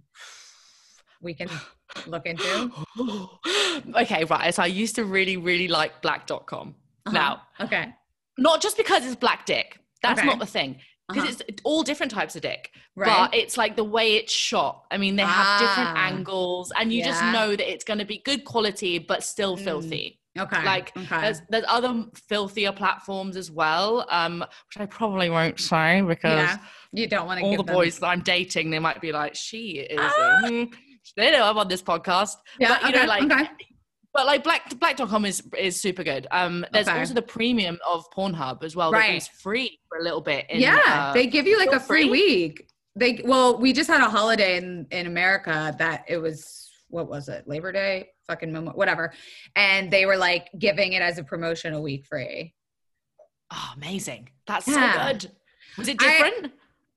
look into? Okay, right. So I used to really, really like black.com. Now, okay, not just because it's black dick. That's not the thing. Because it's all different types of dick, but it's like the way it's shot. I mean, they have different angles, and you just know that it's going to be good quality, but still filthy. There's other filthier platforms as well, which I probably won't say because you don't want to. All the boys that I'm dating, they might be like, "She is." They know I'm on this podcast, but you know, like. But like black.com is super good. There's also the premium of Pornhub as well. That is free for a little bit. They give you like a free week. We just had a holiday in America that it was, what was it? Labor Day? Fucking whatever. And they were like giving it as a promotion a week free. Oh, amazing. That's so good. Was it different?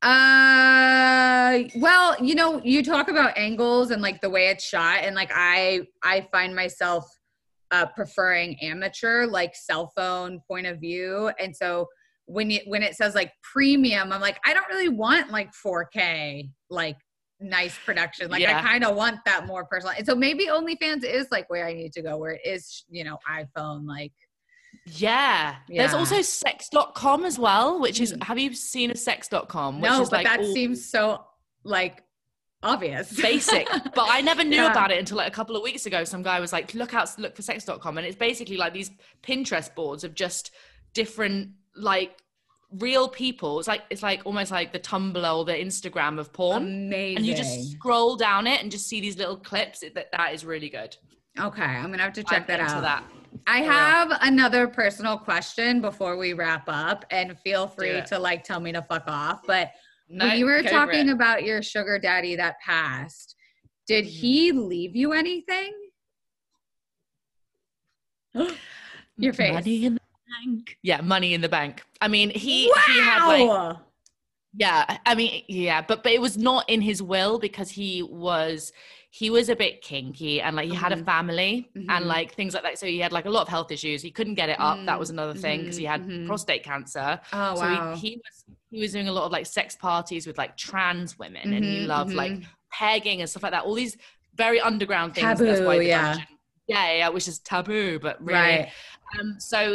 Well, you know, you talk about angles and like the way it's shot, and like I find myself preferring amateur, like cell phone point of view. And so when it says like premium, I'm like, I don't really want like 4K like nice production. Like Yeah. I kind of want that more personal. And so maybe OnlyFans is like where I need to go, where it is, iPhone, like. Yeah. There's Yeah. also sex.com as well, which is, have you seen a sex.com? Which No, is but like that all seems so like obvious. basic. But I never knew Yeah. about it until like a couple of weeks ago. Some guy was like, look for sex.com. And it's basically like these Pinterest boards of just different, like, real people. It's like almost like the Tumblr or the Instagram of porn. Amazing. And you just scroll down it and just see these little clips. That is really good. Okay, I'm gonna have to check that into out. that. I have another personal question before we wrap up, and feel free it. to like tell me to fuck off. But No, when you were go for talking it. about your sugar daddy that passed, did he leave you anything? Your face. Money in the bank. Yeah, money in the bank. I mean, he had like, Wow. yeah, I mean, yeah, but it was not in his will because he was a bit kinky and like he had a family and like things like that. So he had like a lot of health issues. He couldn't get it up. That was another thing because he had prostate cancer. Oh, so wow. he was doing a lot of like sex parties with like trans women and he loved like pegging and stuff like that. All these very underground things. Taboo, That's why the yeah. dungeon, yeah, which is taboo, but really. Right. So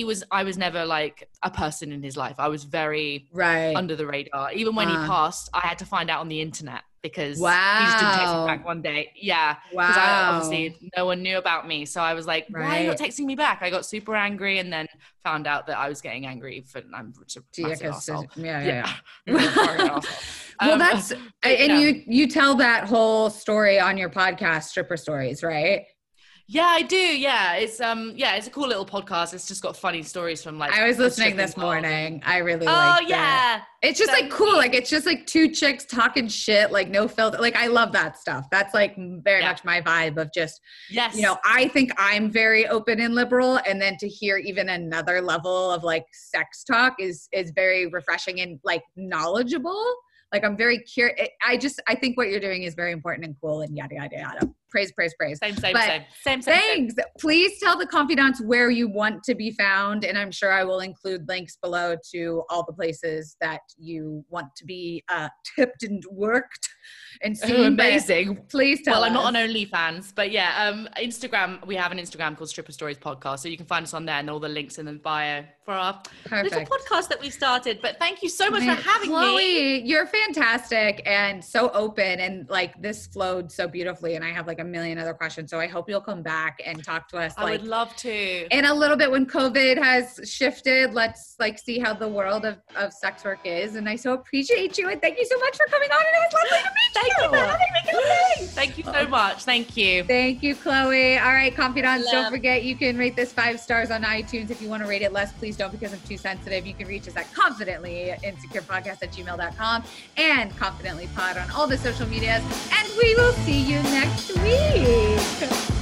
I was never like a person in his life. I was very Right. under the radar. Even when he passed, I had to find out on the internet because he just didn't text me Wow. back one day. Yeah. Because Wow. obviously no one knew about me. So I was like, why are you not Right. texting me back? I got super angry and then found out that I was getting angry for I'm such a massive arsehole. Yeah. Sorry, arsehole. Well, that's but and yeah. you tell that whole story on your podcast, Stripper Stories, right? Yeah, I do. Yeah. It's it's a cool little podcast. It's just got funny stories from like I was the listening stripping this world. morning. I really Oh liked it. yeah. It's just So like cool. Like it's just like two chicks talking shit, like no filter. Like I love that stuff. That's like very Yeah. much my vibe of just, Yes. I think I'm very open and liberal. And then to hear even another level of like sex talk is very refreshing and like knowledgeable. Like I'm very curious. I think what you're doing is very important and cool and yada, yada, yada. Praise. Same. But thanks. Please tell the confidants where you want to be found. And I'm sure I will include links below to all the places that you want to be tipped and worked and seen. Oh, But amazing. please tell Well, us. I'm not on OnlyFans, but yeah, Instagram, we have an Instagram called Stripper Stories Podcast. So you can find us on there and all the links in the bio for our little Perfect. podcast that we've started. But thank you so much Right. for having me. Chloe, you're fantastic and so open, and like this flowed so beautifully, and I have like a million other questions, so I hope you'll come back and talk to us I would love to. in a little bit when COVID has shifted. Let's like see how the world of sex work is, and I so appreciate you, and thank you so much for coming on, and it was lovely to meet Thank you. Thank you so much. Thank you. Thank you, Chloe. All right, confidants, don't Love. forget you can rate this 5 stars on iTunes. If you want to rate it less, please don't, because I'm too sensitive. You can reach us at confidentlyinsecurepodcast@gmail.com and confidentlypod on all the social medias. And we will see you next week.